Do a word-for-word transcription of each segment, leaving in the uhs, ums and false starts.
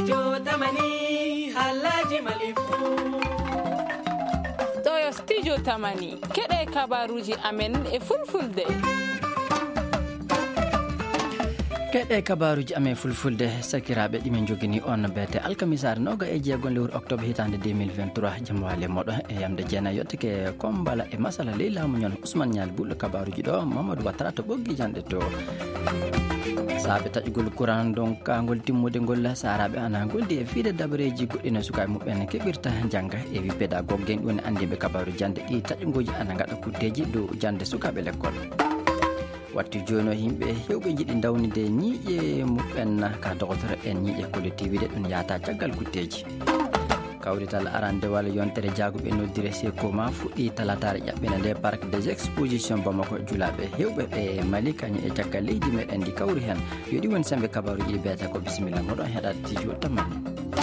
studio tamani halaji malifu to studio tamani kede kabaruji amen e fulfulde kede kabaruji amen fulfulde sakirabe dimen jogini on bete alkamisar noga e jeegon lewru octobre hitande deux mille vingt-trois jamwale modo e yamde jena yottike kombala e masala leila mo nyon Ousmane Nial bullo kabaruji do Mamadou Watara to boggi jande to sabe tajugol kuran donc kangol timmude gol sarabe ana goldi e fiide dabreji goddina sukay mubben kebirta janga e wi pedagogue gen don andibe kabaru jande di tajugoji ana ngada kutteji do jande sukabe l'école watti jono himbe hewbe jidi dawnide nyi'e mubben ka docteur en nyi'e collectivité don yata tagal kutteji kawrital arande wala yontere jagube no direse ko ma fudi talatare jabbena de parc des expositions Bamako julabe hewbe be Malika ni e tagal leydi meden di kawri hen yodi won sembe kabaru ji beta ko bismillah modo hedat tijo tamman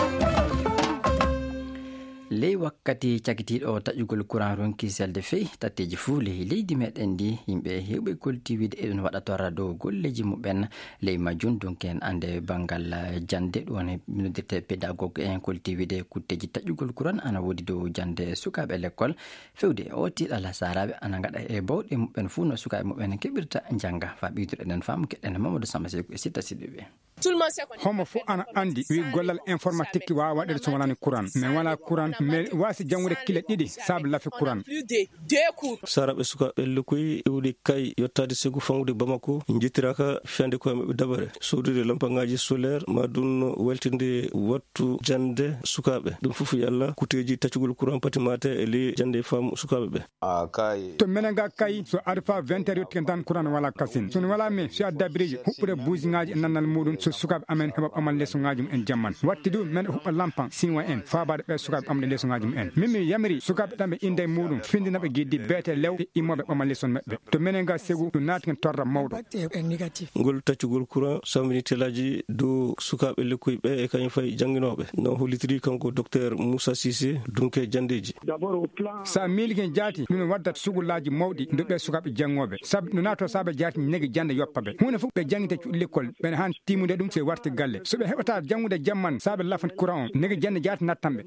ley wakkati cakitiɗo taƴugol courant ronki selde fey tatteji fuu ley leydi meɗen ndi yimɓe hewɓe koltiwide eɗon waɗa torra dow golleji muɓen ley majjum donc en ande banggal jande ɗon nodirte pédagogue en koltiwide kutteji taƴugol courant ana woodi dow jande sukaɓe l'école fewde o tiɗala saraɓe ana gaɗa e bawɗe muɓen fuu no sukaɓe muɓen keɓirta jangga fa ɓiyduɗeɗen fam keɗen Mamadou Samba Sekou e sitta siɗiɓe homo fu ana andi wi gollal informatique wa waɗede so wonani courant mais wala courant mais wasi jangude kile ɗiɗi sabu lafi courant saraɓe sukaɓe lekkoyi iwɗi kay yottade segu fangude Bamako jittiraka fiyande koye maɓɓe dabare sowdude lampaŋaji solaire ma ɗum weltinde wattu jande sukaɓe ɗum fof yalla kuteji taccugol courant pati mate e ley jande fam sukaɓe ɓe to minen ga kay so ari fa vingt heures yettiken tan courant wala kasine sono wala mais so a dabiriji huɓɓude buusiŋaji e nannal muɗum so sukaɓe amen heɓa ɓamal lesoŋaji mum en jamman watti du men huɓɓa lampan sinwa en fabade ɓe sukaɓe ɓamde lesoŋaji mum en mimi yamiri sukaɓe ɗamɓe inde muɗum findinaɓe guiddi beete lewɗe immoɓe ɓamal leson maɓɓe to minen ga segu ɗum natiken torra mawɗo ngol taccugol courant samini telaji dow sukaɓe lekkoy ɓe e kañum fayi jangguinoɓe no hollitiri kanko docteur Moussa Cissé dunke jandeji sa miliken jaati ɗum waddat sugullaji mawɗi do ɓe sukaɓe jangoɓe saabu no nato saɓe jaati negi jande yoppaɓe hunde fof ɓe jangguite cuuɗi l'école ɓen han timude ɗum se warti galle soɓe heɓata jangude jamman saɓe lafat courant o negi jande jaati nattanɓe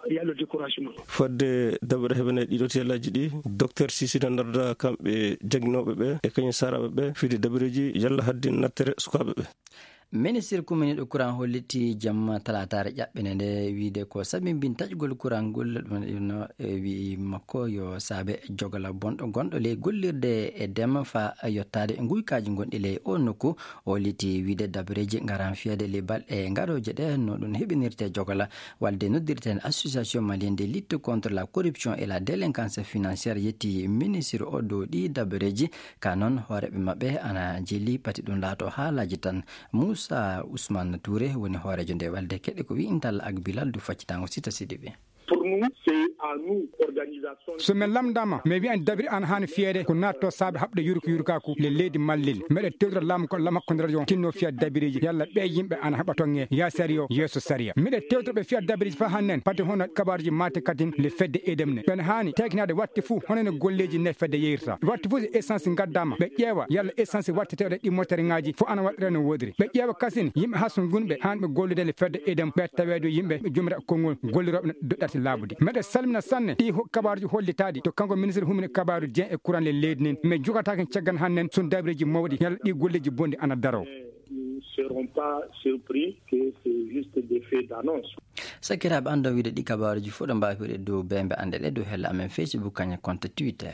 fadde daɓere heɓene ɗiɗo telaji ɗi docteur Cissé no darda kamɓe jangguinoɓe ɓe e kañum saraɓe ɓe fiide daɓereji yalla hadde nattere sukaɓe ɓe ministre commune ɗo courant holliti jamma talatare ƴaɓɓene nde wiide ko sabimbin taƴgol courant golle ɗum wi makko yo saabe jogala bonɗo gonɗo ley gollirde e ndema fa yottade e guykaji gonɗi ley o nokku o holliti wiide dabareji garan fiyade ley balɗe garoje ɗe no ɗum heɓinirte jogala walde noddirten association malienne de lutte contre la corruption et la délinquance financière yetti ministre o dow ɗi dabareji ka noon hooreɓe mabɓe ana jeli pati ɗum laato haalaji tan Moussa Ousmane Touré woni hoorejo nde walde keɗe ko wi intal ak Bilal du faccitango sita sidiɓe pour nous c'est à nous organisation so men lamdama mais wi an dabiri an hani fiyede ko natto saabe habde yurko yurkaku le leydi mallil meɗe tewdora lam ko lamakko radio tinno fiya dabiriji yalla ɓe yimɓe ana heɓa tonge ya sario yeso saria meɗe tewdorɓe fiya dabiriji fa hannen pati hono kabarji mate kadin le fedde edemne ɓen hani tekinade watti fou honono golleji ne fedde yeyrta watti fou essence gaddama ɓe ƴeewa yalla essence watteteɗe ɗi motere ngaji fo ana waɗire no wodiri ɓe ƴeewa kasine yimɓe haso gunɓe hanɓe gollude le fedde edem ɓe tawedo yimɓe jumira konngol golliroɓe doɗɗati laabude meɗe salmina sanne ɗi kabaruji hollitadi to kanko ministre humine kabaru Dieng e courant le leydi nin mais jogatake caggan hannen son dabireji mawɗi yalla ɗi golleji bonde ana daro seront pas surpris que c'est juste des faits d'annonce sakiraɓe ando wiide ɗi kabaruji fof ɗo mbawiɗe dow bembe ande ɗe dow hella amen Facebook kaña compte Twitter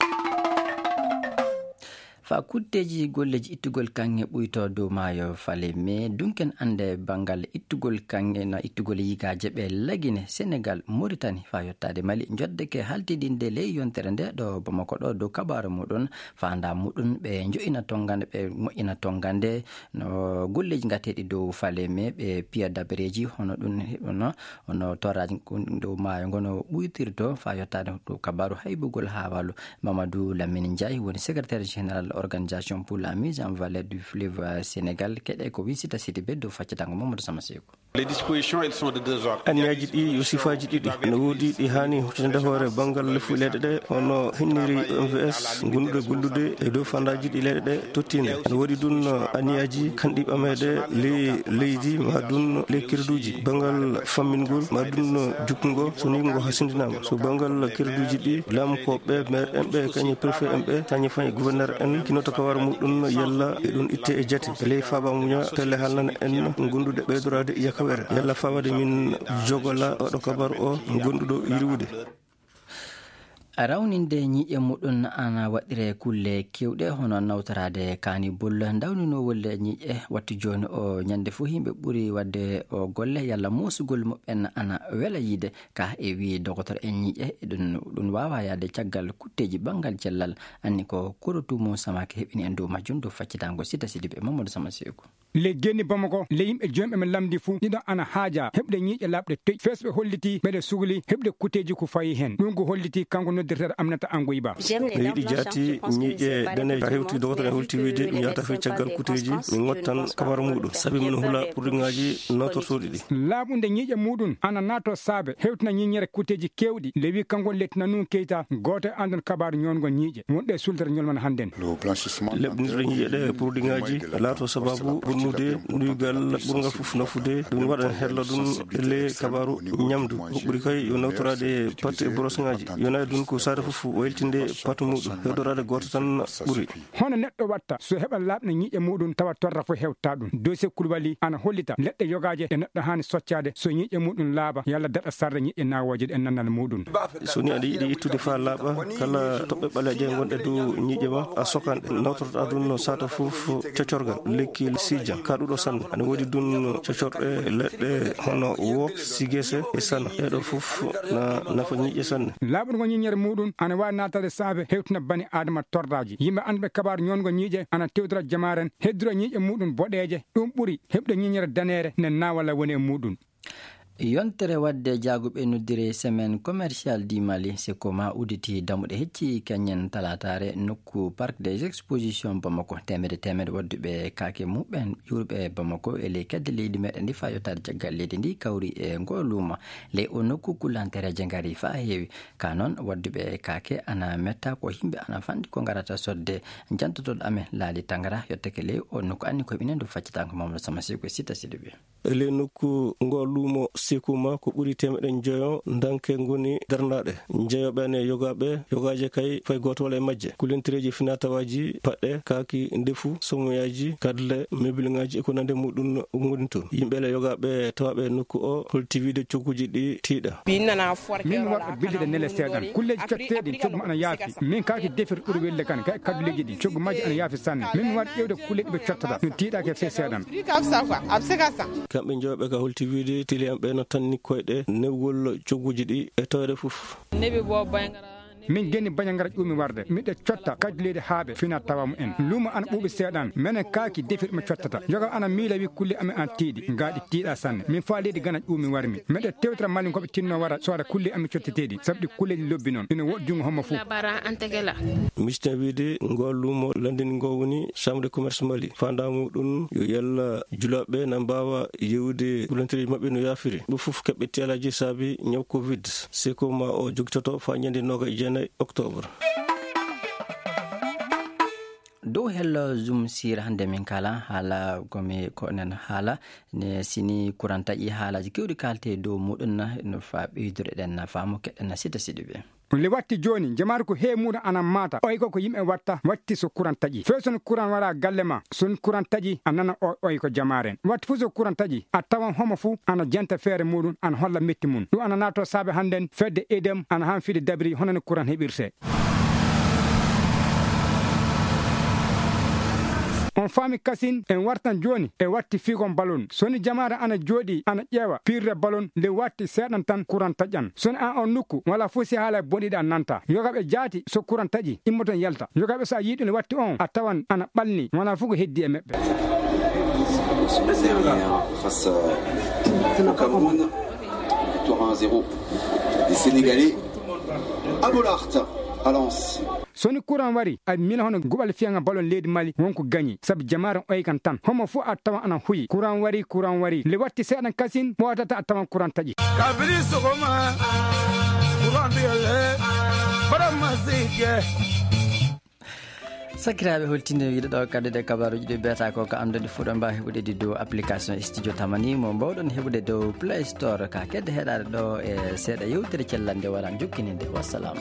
fa kutteji golleji ittugol kanŋe ɓuyto dow maayo fale mais dunken ande bangal ittugol kanŋe no ittugol yigaje ɓe lagine Sénégal Mauritanie fa yottade Mali joddeke haltidinde ley yontere nde ɗo Bamako ɗo dow kabaru muɗum fanda muɗum ɓe jo'ina tongande ɓe moƴƴina tongande no golleji gateɗi dow fale mais ɓe piya dabareji hono ɗum no hono toraji dow maayo ngono ɓuytirto fa yottade dow kabaru haybugol ha walu Mamadou Lamine Ndiaye woni secrétaire général organisation pour la mise en valeur du fleuve Sénégal keɗe ko wisita sidi beddo faccatango Mamadou Samba Sekou Les dispositions, elles sont de deux ordres. aniyaji ɗi yo sifaji ɗiɗi ne woodi ɗi hani hutinde hoore banggal lefu leyɗe ɗe hono hinniri M V S gonnuɗo gollude e dow fandaji ɗi leyɗe ɗe tottinde ne woodi dun aniyaji kanɗi ɓamede ley leydi ma dun ley kirduji banggal fammingol ma dun jukkugo so ni ngo hasindinama so banggal kirduji ɗi lamkoɓe maire en ɓe kañum préfet en ɓe tañi fayi gouverneur en kinoto kawara muɗum yalla e ɗum itte e jate ley fabamuña telle halnana en gondude ɓeydorade yakawere yalla fawade min jogola oɗo kabar o gonduɗo yirwude rawninde ñiƴe muɗum ana waɗire kulle kewɗe hono nawtorade kani bol dawnino wolle ñiƴe wattu joni o ñande fo yimɓe ɓuuri wadde o golle yalla mosugol moɓɓen ana wela yiide ka e wi docteur en ñiƴe ɗum ɗum wawa yaade caggal kutteji banggal cellal anni ko korotumo samake heɓini en dow majjum dow faccitango sita sidiɓe mamadou sama seko le genni bamako le yimɓe jomɓe men lamdi fuu ɗiɗon ana haaja heɓde ñiƴe labɗe toƴ fesɓe holliti ɓeɗe sugli heɓde kuteji ko fayi hen ɗum ko holliti kanko noddirteɗo Aminata Angoy Ba ɓe yiɗi jaati ñiƴe daneje hewti docteur en holti wiide ɗum yata fe caggal kuteji min gottan kabar muɗum saabi min hula ɓurɗingaji notortoɗi ɗi laaɓude ñiƴe muɗum ana nato saabe hewtina ñiñere kuteji kewɗi le wi kanko lettina nun keyta goto andon kabaru ñongo ñiƴe wonɗe sultere ñolman hannden leɓɗinirɗe ñiƴe ɗe ɓurɗingaji laato sababu ɓurnude ɗuygal ɓurgal fof nafude ɗum waɗa herla ɗum le kabaru ñamdu ko ɓuuri kay yo nawtorade patte e brosse ngaji yona ɗum ko sare fof weltinde patu muɗum hedorade goto tan ɓuuri hono neɗɗo watta so heɓa laaɓna ñiƴe muɗum tawa torra fo hewta ɗum dossier Coulibaly ana hollita leɗɗe yogaje e neɗɗo hani soccade so ñiƴe muɗum laaɓa yalla daɗa sarde ñiƴe nawoje ɗe nannal muɗum so ni aɗa yiiɗi ittude fa laaɓa kala toɓɓe ɓaleje gonɗe dow ñiƴe ma a sokanɗe nawtortoɗa ɗum no sata fof cocorgal lekki sijan ka ɗuɗo sanne ana woodi ɗum cocorɗe leɗɗe hono wo sigese e sanne ɗeɗo fof na nafa ñiƴe sanne laaɓugo ñiñere muɗum ana wawi natade saabe hewtina bani adama tordaji yimɓe anduɓe kabaru ñongo ñiƴe ana tewdora jamaren heddura ñiƴe muɗum boɗeje ɗum ɓuuri heɓde ñiñere danere ne nawalla woni e muɗum yontere wadde jaaguɓe noddire semaine commercial du Mali siko ma uditi damuɗe hecci kañen talatare nokku parc des expositions Bamako temede temede wadduɓe kake muɓen yurɓe Bamako e ley kedde leydi meɗen ndi fa yottade caggal leydi ndi kawri e ngoluma ley o nokku kullantereje ngari fa heewi ka noon wadduɓe kake ana metta ko yimɓe ana fanɗi ko garata sodde jantotoɗo amen laali tangara yottake ley o nokku anni ko ɓinen do faccitanko Mamadou Sama Siko sita sidiɓe le nokku ngolumo sikuma ko ɓuri temeɗen joyo danke ngoni darnaɗe jeeyoɓene yogaɓe yogaje kay fay goto wala e majje kulentereji finatawaji paɗɗe kaaki ndefu somoyaji kadle mebilŋaji eko nande muɗum ngoni toon yimɓele yogaɓe tawaɓe nokku o holti wiide cogguji ɗi tiiɗa min waɗɗo billide nele seeɗan kulleji cotteɗi coggu ana yaafi min kaaki defir ɓuuri welde kan kay kaduleji ɗi coggu majji ana yaafi sanne min waɗ ƴewde kulleji ɓe cottata ɗum tiiɗake fe seeɗan kamɓe joɓe ka holti wiide tiliyan ɓe no tanni koyɗe newgol cogguji ɗi e tawre fof min genni bañangara ƴuumi warde miɗe cotta kadulede haaɓe fina tawamu en luumo ana ɓuuɓi seeɗan minen kaaki defirɗe mi cottata joga ana miila wi kulle amen an tiiɗi ngaaɗi tiiɗa sanne min fa leydi gana ƴuumi warmi miɗe tewtira malin koɓe tinno wara sooda kulle amen cotteteɗi sabu ɗi kulleji lobbi noon ina woɗ jungo hommo fof mistin wiide ngol luumo landini ngo woni chambre de commerce Mali fandamu ɗum yo yalla julaɓe na mbawa yewde kulantereji mabɓe no yaafiri ɗum fof keɓɓe telaji saabi ñaw covid siko ma o jogtoto fa ñande noga e octobre dow hello zoom sir hande min kala haala komi ko nen haala ne sini kurantaƴi haalaji kewɗi kalte dow muɗum no fa ɓeydore ɗen faamu keɗen sita siɗiɓe le watti joni jamaru ko he muɗum ana mata oyko ko yimɓe watta watti so courant taƴi fe son courant wara galle ma son courant taƴi a nana oy ko jamaren watti fu so courant taƴi a tawan homo fu ana janta feere muɗum ana holla metti mum ɗum ana nato saabe hannden fedde edem ana han fiide dabri hono no courant heɓirte on faami kasin en wartan joni e watti fiigon ballon soni jamare ana jooɗi ana ƴeewa pirre ballon nde watti seeɗan tan courant taƴƴan soni an on nokku wala fof si haala boɗiɗe a nanta yogaɓe jaati so courant taƴi immoton yalta yogaɓe so a yiiɗi ne watti on a tawan ana ɓalni wala fof ko heddi e meɓɓe face au Cameroun, victoire un zéro des Sénégalais à Bollaert, à Lens. soni courant wari a mila hono gubal fianga balon leydi Mali wonko gagni sabu jamaran oy kan tan homo fu a tawa ana huyi courant wari courant wari le watti sedan kasin mo watata a tawa courant taji kabri sogoma courant biele bara mazike sakiraɓe holtinde yiɗo ɗo kaddude kabaruji ɗi biyata ko ko amdode fuɗo mbawi heɓude ɗi dow application studio tamani mo mbawɗon heɓude dow play store ka kedde heɗade ɗo e seeɗa yewtere cellande waɗan jokkininde wassalam.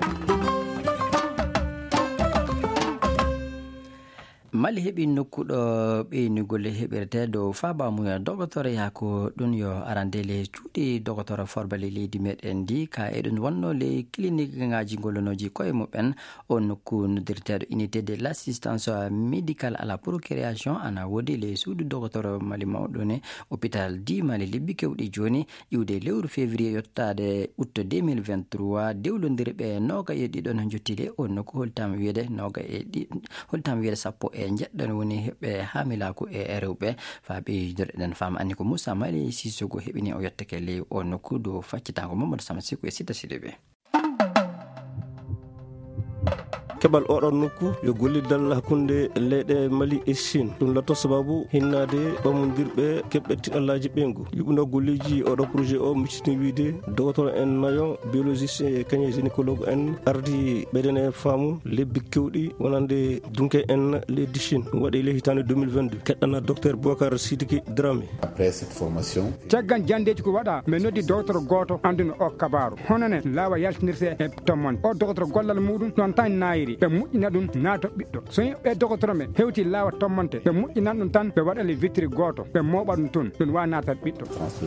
Mali heɓi nokkuɗo ɓeynugol heɓirte dow fabamuya dogotore yako ɗum yo arandele cuuɗi dogotore forbale leydi meɗen ndi ka eɗum wonno le clinique ngaji gollonoji koye muɓen o nokku nodirteɗo unité de l' assistance médicale à la procréation ana woodi le suudu dogotore Mali mawɗone hôpital di Mali lebbi kewɗi joni iwde lewru février yottade août deux mille vingt-trois dewlodirɓe noga e ɗiɗon jottile o nokku holtama wiyede noga e ɗi holtama wiyede sappo e jeɗɗon woni heɓɓe haamilaku e rewɓe faaɓi joɗeɗen fam anni ko Moussa Mali Sissogo heɓini o yettake ley o nokku dow faccitango Mamadou Sama Sikou e Sita Sidibé. keɓal oɗon nokku yo gollidal hakkunde leyɗe Mali e Chine ɗum latto sababu hinnade ɓamodirɓe keɓɓe tiɗallaji ɓengu yuɓuno golleji oɗo projet o miccitini wiide docteur en nayon biologiste e kañe gynécologue en ardi ɓeɗen e faamu lebbi kewɗi wonande dunke en leydi Chine ɗum waɗi le hitande deux mille vingt-deux keɗɗana docteur Boubacar Sidiki Dramé. Après cette formation caggan jandeji ko waɗa mi noddi docteur goto anduno o kabaru honone laawa yaltinirte e tommon o docteur gollal muɗum ɗon tan nayiri ɓe moƴƴina ɗum naato ɓiɗɗo so ɓe docteur me hewti laawa tommonte ɓe moƴƴinan ɗum tan ɓe waɗale vittiri goto ɓe moɓa ɗum toon ɗum wawa natat ɓiɗɗo.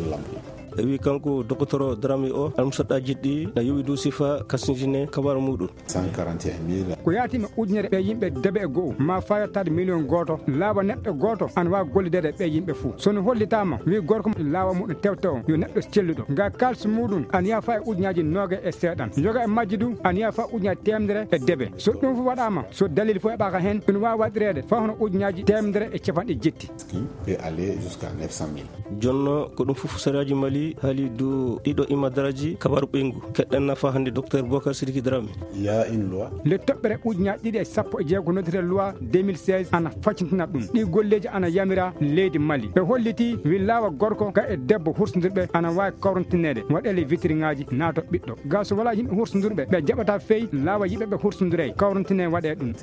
e wi kanko docteur Dramé o almusaɗɗa jiɗɗi na yowi dow sifa kasnitine kabaru muɗum cent quarante et un mille ko yatima ujunere ɓe yimɓe debe e goho ma fayottade million goto laawa neɗɗo goto an wawa gollidede ɓe yimɓe fou sono hollitama wi gorko laawa muɗum tewte o yo neɗɗo celluɗo nga kalse muɗum an yaha fa e ujunaji noga e seeɗan joga e majji du an yaha fa ujunaji temedere e debe so ɗum fof waɗama so dalil fof eɓaka hen ɗum wawa waɗirede fa hono ujunaji temedere e capanɗe jetti peut aller jusqu'à neuf cent mille jonno ko ɗum fof sariyaji Mali haali dow ɗiɗo imadaraji kabaru ɓengu keɗɗen nafa hande docteur Boubacar Sidiki Dramé. Il y a une loi le toɓɓere ujunaji ɗiɗi e sappo e jeego nodire loi deux mille seize ana faccintina ɗum ɗi golleji ana yamira leydi Mali ɓe holliti wi laawa gorko ga e debbo hursodirɓe ana wawi kawrantinede waɗele vittiri ngaji naato ɓiɗɗo ga so wala yimɓe hursodirɓe ɓe jaɓata feyi laawa yimɓeɓe hursodire kawrantine waɗe ɗum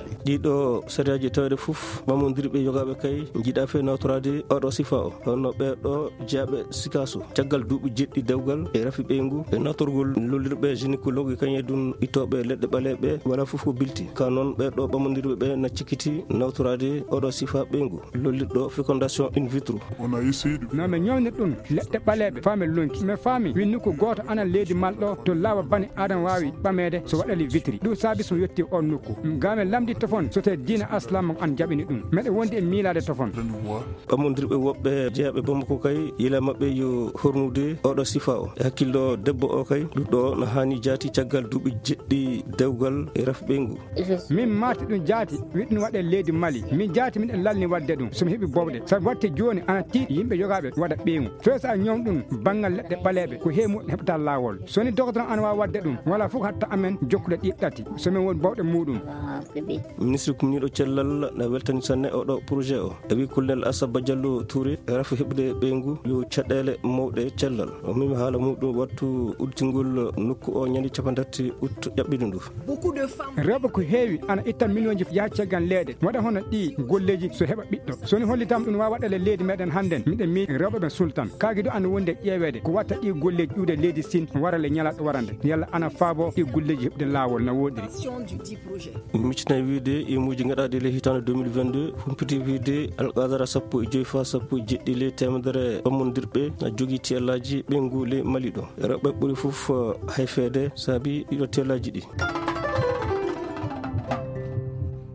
ɗiɗo sariyaji tawde fof mamodirɓe yogaɓe kay jiiɗa fe nawtorade oɗo sifa o honno ɓeɗo jeeyaɓe sikaso caggal duuɓi jeɗɗi dewgal e rafi ɓengu e natorgol lollirɓe gynécologue kañe ɗum ittoɓe leɗɗe ɓaleɓe wala fof ko bilti ka noon ɓeɗo ɓamodirɓe ɓe na cikkiti nawtorade oɗo sifa ɓengu lollirɗo fécondation in vitro non mi ñawnir ɗum leɗɗe ɓaleɓe faami lonki mi faami winni ko goto anan leydi malɗo to laawa bani adama wawi ɓamede so waɗali vitri ɗum saabi so yetti on nokku gami lamdi tofon so te dina aslam an jaɓini ɗum meɗe wondi e miilade tofon ɓamodirɓe woɓɓe jeeyaɓe Bamako kay yila mabɓe yo hornude oɗo sifa o e hakkillo debbo o kay ɗuɗɗo no hani jaati caggal duuɓi jeɗɗi dewgal e rafi ɓengu min maati ɗum jaati wiɗɗum waɗe leydi Mali min jaati min lalni wadde ɗum somi heeɓi bobɗe sabi watte joni ana tiiɗi yimɓe yogaɓe waɗa ɓeengu feesa a ñoom ɗum banggal leɗɗe ɓaleɓe ko heewi muɗum heɓata lawol soni docteur ana wawi wadde ɗum wala fof hatta amen jokkude ɗiɗɗati somin woni bawɗe muɗum. ministre kumniɗo cellal na weltani sanne oɗo projet o e wi kolnel Assaba Diallo Touré e rafi heɓde ɓengu yo caɗele mawɗe cellal o mimi haala muɗum wattu udditingol nokku o ñande capantati août ƴaɓɓiɗo ndu rewɓe ko heewi ana itta million ji yaa caggal leeɗe waɗa hono ɗi golleji so heɓa ɓiɗɗo soni hollitama ɗum wawa waɗale leydi meɗen hannden miɗen mi rewɓe ɓen sultan kaaki do ana wonde ƴeewede ko watta ɗi golleji ƴuwde leydi Sine warale ñalaɗo warande yalla ana faabo ɗi golleji heɓde lawol no woɗiri miccita wiide imuji gaɗaɗi le hitande deux mille vingt-deux humpiti wiide alqadara sappo e joyi fa sappo e jeɗɗi le temedere ɓammodirɓe na jogui tellaji ɓengu le Mali ɗo rewɓe ɓuuri foof hayfede saabi ɗiɗo tellaji ɗi